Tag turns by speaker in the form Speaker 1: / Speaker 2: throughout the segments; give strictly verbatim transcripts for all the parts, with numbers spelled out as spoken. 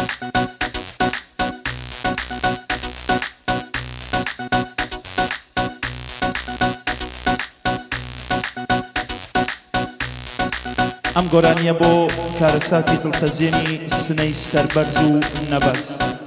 Speaker 1: ئەم گۆرانیە بۆ کارەساتی دڵخەزیێنی سنەی سەربەرز و نەبەرز.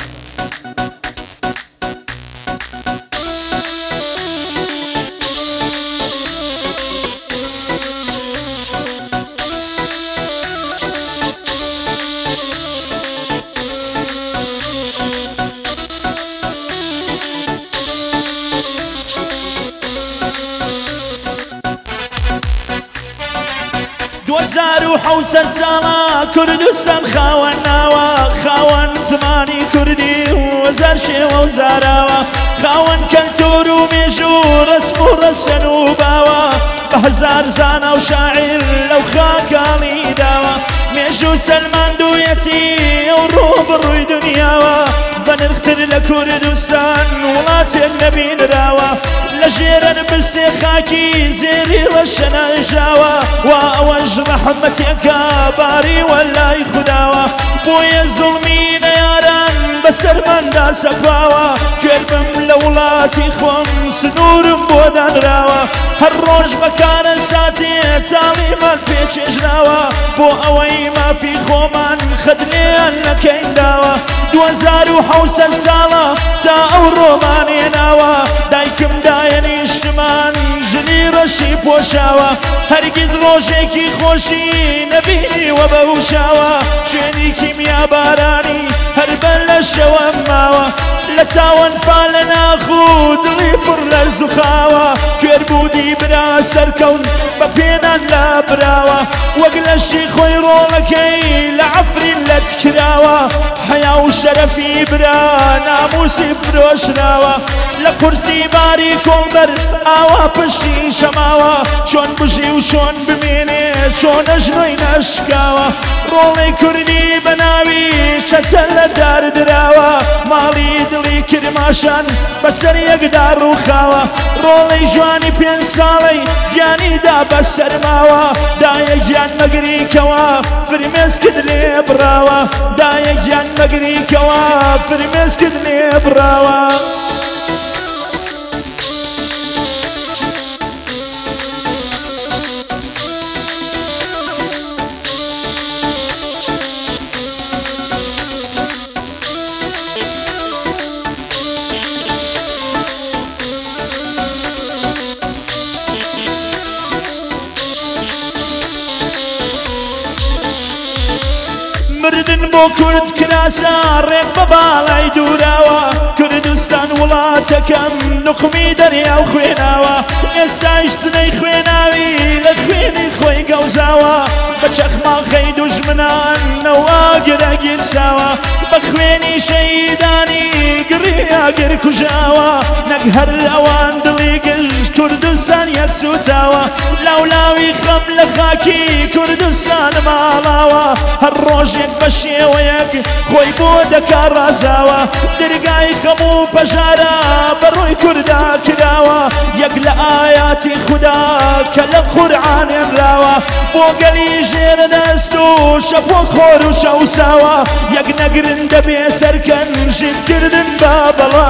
Speaker 2: دوزار و حوسەر ساڵا کوردستان خاوەن ناوە، خاوەن زمانی کوردی وەزار شێوە و زاراوە، خاوەن کەلتور و مێژوو ڕسم و ڕەسەن و باوە، بە هەزار زانە و شاعیر لەو خاکاڵی داوە، مێژوو سەلماندوویەتی ئەو ڕووبڕووی دنیاوە، بە نرختر لە کوردستان وڵاتێک نەبینراوە، لە ژێرەن برسێ خاکی زێری ڕەشە نەژاوە، وا ئەوەش ڕەحمەتێکە باری وەلای خوداوە، بۆیە زوڵمی نەیاران بەسەرماندا سەپاوە، کوێربم لە وڵاتی خۆم سنوورم بۆ دانراوە، هەر ڕۆژ بەکارە ساتێ چاڵیمان پێچێژراوە، بۆ ئەوەی مافی خۆمان خەدلێیان نەکەینداوە، دوزار و حوسەر ساڵە تا ئەو ڕۆمانێناوە، دایکم دایەنیشتمان ژنی ڕەشی پۆشاوە، هەرگیز ڕۆژێکی خۆشی نەبینیوە بەوشاوە، شوێنی کیمیا بارانی هەر بەر لە شەوە ماوە، لە تاوەنفا لە ناخو دڵی پڕ لە زوخاوە، کوێربوودی برا سەرکەون بە پێنان لا براوە، وەک لەشی خۆی ڕۆڵەکەی لە عەفرین لەت کراوە، حیا و شەرەفی برا ناموسی فرۆشراوە، لە کورسی باری کۆڵبەر ئاوا پشتی شەماوە، چۆن بژی و چۆن بمێنێ چۆنە ژنۆی نەشکاوە، ڕۆڵی کوردی بە ناوی شەتە لە داردراوە، ماڵی دڵی کرماشان بەسەر یەکدا ڕووخاوە، ڕۆڵی جوانی پێنج ساڵەی گیانیدا بەسەرماوە، دایە گیان مەگریکەوە فرمێسکت لێ بڕاوە، دایە گیان مەگریکەوە فرمێسکت لێ بڕاوە. مردن بۆ کورد کراسە ڕێک بە باڵای دووراوە، کوردستان وڵاتەکەم نوقمی دەریا و خوێناوە، ئێستاش سنەی خوێناوی لە خوێنی خۆی گەوزاوە، بە چەخماخەی دوژمنان نەوا گرەگیرساوە، بە خوێنی شەیدانی گڕیاگر کوژاوە، نەک هەر ئەوان دڵی گشت کوردستان یەکسوتاوە، لاولاوی خەم لە خاکی کوردستان ماڵاوە، هەر ڕۆژێک بە شێوەیەک خۆی بۆ دەکا ڕازاوە، دەرگای خەم و پەژارە بەڕۆی کووردا کراوە، یەک لە ئاياتی خودا کە لە قورعان هێنراوە، بۆ گەلی ژێرە دەست و شەپۆ خۆر و شەوساوە، یەک نەگرن دەبێ سەرکەن ژینکردن بە بەڵا